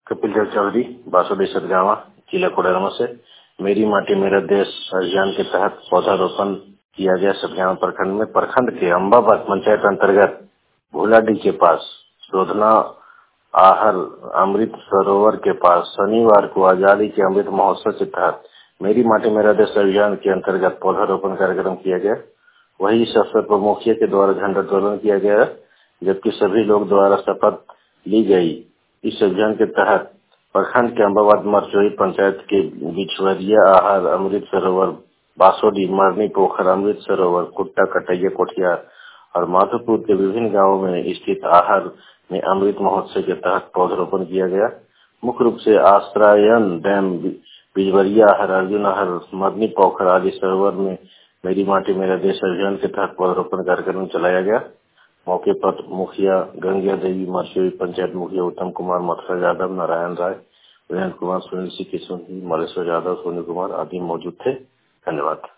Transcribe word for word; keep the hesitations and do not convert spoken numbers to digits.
कपिल देव चौधरी, बासोडी सतगावा, जिला कोडरमा से मेरी माटी मेरा देश अभियान के तहत पौधारोपण किया गया। सतगावा प्रखंड में प्रखंड के अम्बाबाद पंचायत अंतर्गत भूलाडी के पास शोधना आहर अमृत सरोवर के पास शनिवार को आजादी के अमृत महोत्सव के तहत मेरी माटी मेरा देश अभियान के अंतर्गत पौधारोपण कार्यक्रम किया गया। वही इस अवसर पर मुखिया के द्वारा झंडोत्तोलन किया गया, जबकि सभी लोग द्वारा शपथ ली गई। इस अभियान के तहत प्रखंड के अम्बाबाद मरचोई पंचायत के बिछवरिया आहर अमृत सरोवर, बासोडी मरनी पोखर अमृत सरोवर, कुट्टा कटैया कोठियार और माधोपुर के विभिन्न गांवों में स्थित आहर में अमृत महोत्सव के तहत पौधरोपण किया गया। मुख्य रूप से आश्रयन डैम, बिजवरिया आहर, अर्जुन आहर, मरनी पोखर आदि सरोवर में मेरी माटी मेरा देश अभियान के तहत पौधरोपण कार्यक्रम चलाया गया। मौके पर मुखिया गंगा देवी, मरचोई पंचायत मुखिया उत्तम कुमार, मथुरा यादव, नारायण राय, वीरेंद्र कुमार, सुनील सिंह, किशोर, मलेश्वर यादव, सोनी कुमार आदि मौजूद थे। धन्यवाद।